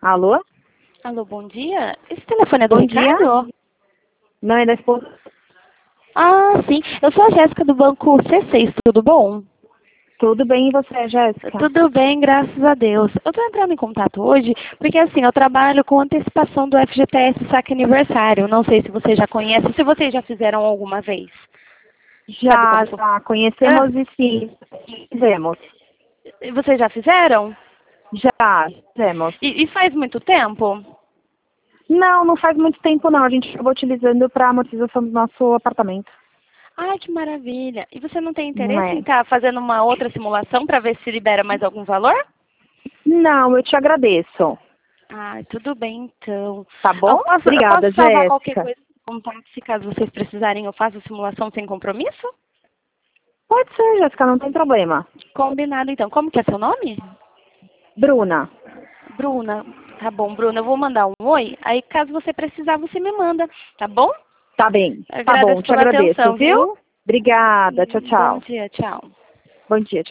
Alô? Alô, bom dia. Esse telefone é do Bom Ricardo? dia. Não, é da esposa. Ah, sim. Eu sou a Jéssica do banco C6, tudo bom? Tudo bem e você, Jéssica? Tudo bem, graças a Deus. Eu estou entrando em contato hoje porque, assim, eu trabalho com antecipação do FGTS Saque Aniversário. Não sei se você já conhece, se vocês já fizeram alguma vez. Sabe como Já Ah, conhecemos e sim, fizemos. e vocês já fizeram? Já fizemos. E faz muito tempo? Não, não faz muito tempo não. A gente acabou utilizando para amortização do nosso apartamento. Ai, que maravilha. E você não tem Não interesse em é? estar fazendo uma outra simulação para ver se libera mais algum valor? Não, eu te agradeço. Ai, tudo bem então. Tá bom? Eu Obrigada, posso salvar qualquer Jéssica. coisa no contato se caso vocês precisarem eu faço a simulação sem compromisso? Pode ser, Jéssica, não tem problema. Combinado então. Como que é seu nome? Bruna. Bruna. Tá bom, Bruna, eu vou mandar um oi. Aí caso você precisar, você me manda, tá bom? Tá bem. Tá bom, Agradeço te pela agradeço, atenção, viu? viu? Obrigada. Tchau, Bom tchau. dia, tchau. Bom dia.